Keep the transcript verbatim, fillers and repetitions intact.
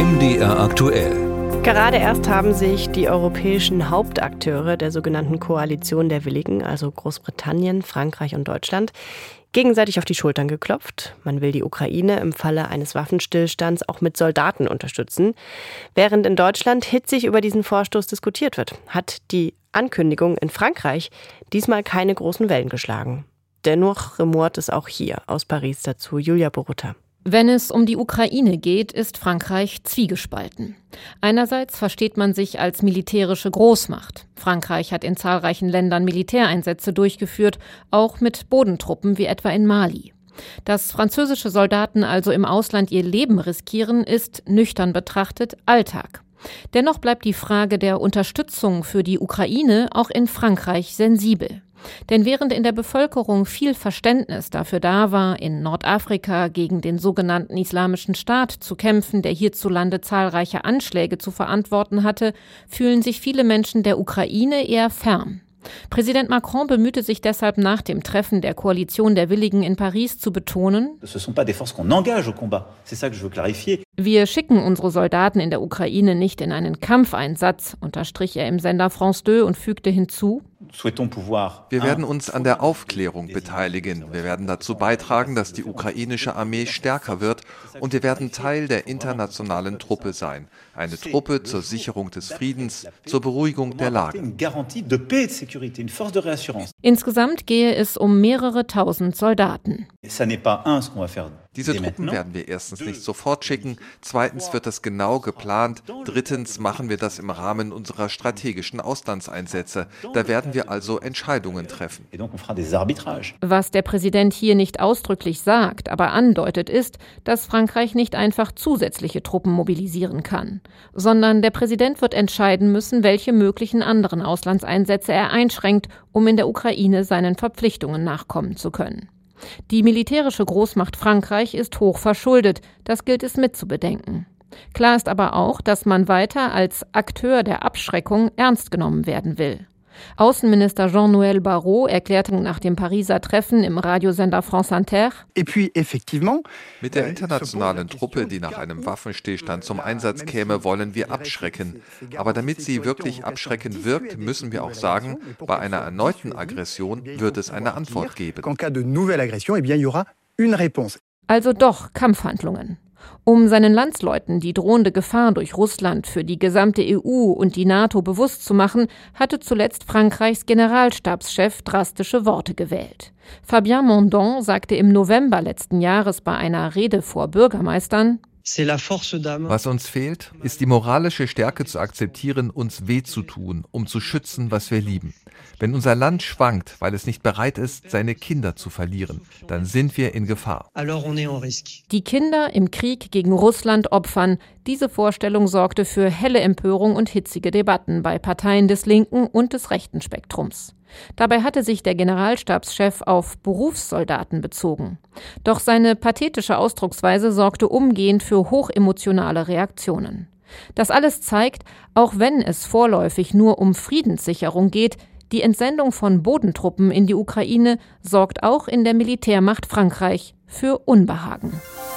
M D R aktuell. Gerade erst haben sich die europäischen Hauptakteure der sogenannten Koalition der Willigen, also Großbritannien, Frankreich und Deutschland, gegenseitig auf die Schultern geklopft. Man will die Ukraine im Falle eines Waffenstillstands auch mit Soldaten unterstützen. Während in Deutschland hitzig über diesen Vorstoß diskutiert wird, hat die Ankündigung in Frankreich diesmal keine großen Wellen geschlagen. Dennoch rumort es auch hier. Aus Paris dazu Julia Borutta. Wenn es um die Ukraine geht, ist Frankreich zwiegespalten. Einerseits versteht man sich als militärische Großmacht. Frankreich hat in zahlreichen Ländern Militäreinsätze durchgeführt, auch mit Bodentruppen wie etwa in Mali. Dass französische Soldaten also im Ausland ihr Leben riskieren, ist nüchtern betrachtet Alltag. Dennoch bleibt die Frage der Unterstützung für die Ukraine auch in Frankreich sensibel. Denn während in der Bevölkerung viel Verständnis dafür da war, in Nordafrika gegen den sogenannten Islamischen Staat zu kämpfen, der hierzulande zahlreiche Anschläge zu verantworten hatte, fühlen sich viele Menschen der Ukraine eher fern. Präsident Macron bemühte sich deshalb nach dem Treffen der Koalition der Willigen in Paris zu betonen: Wir schicken unsere Soldaten in der Ukraine nicht in einen Kampfeinsatz, unterstrich er im Sender France zwei und fügte hinzu: Wir werden uns an der Aufklärung beteiligen. Wir werden dazu beitragen, dass die ukrainische Armee stärker wird und wir werden Teil der internationalen Truppe sein. Eine Truppe zur Sicherung des Friedens, zur Beruhigung der Lage. Insgesamt gehe es um mehrere tausend Soldaten. Diese Truppen werden wir erstens nicht sofort schicken, zweitens wird das genau geplant, drittens machen wir das im Rahmen unserer strategischen Auslandseinsätze. Da werden wir also Entscheidungen treffen. Was der Präsident hier nicht ausdrücklich sagt, aber andeutet, ist, dass Frankreich nicht einfach zusätzliche Truppen mobilisieren kann, sondern der Präsident wird entscheiden müssen, welche möglichen anderen Auslandseinsätze er einschränkt, um in der Ukraine seinen Verpflichtungen nachkommen zu können. Die militärische Großmacht Frankreich ist hoch verschuldet, das gilt es mitzubedenken. Klar ist aber auch, dass man weiter als Akteur der Abschreckung ernst genommen werden will. Außenminister Jean-Noël Barrot erklärte nach dem Pariser Treffen im Radiosender France Inter: Mit der internationalen Truppe, die nach einem Waffenstillstand zum Einsatz käme, wollen wir abschrecken. Aber damit sie wirklich abschreckend wirkt, müssen wir auch sagen, bei einer erneuten Aggression wird es eine Antwort geben. Also doch Kampfhandlungen. Um seinen Landsleuten die drohende Gefahr durch Russland für die gesamte E U und die NATO bewusst zu machen, hatte zuletzt Frankreichs Generalstabschef drastische Worte gewählt. Fabien Mondon sagte im November letzten Jahres bei einer Rede vor Bürgermeistern: Was uns fehlt, ist die moralische Stärke zu akzeptieren, uns weh zu tun, um zu schützen, was wir lieben. Wenn unser Land schwankt, weil es nicht bereit ist, seine Kinder zu verlieren, dann sind wir in Gefahr. Die Kinder im Krieg gegen Russland opfern, diese Vorstellung sorgte für helle Empörung und hitzige Debatten bei Parteien des linken und des rechten Spektrums. Dabei hatte sich der Generalstabschef auf Berufssoldaten bezogen. Doch seine pathetische Ausdrucksweise sorgte umgehend für hochemotionale Reaktionen. Das alles zeigt, auch wenn es vorläufig nur um Friedenssicherung geht, die Entsendung von Bodentruppen in die Ukraine sorgt auch in der Militärmacht Frankreich für Unbehagen.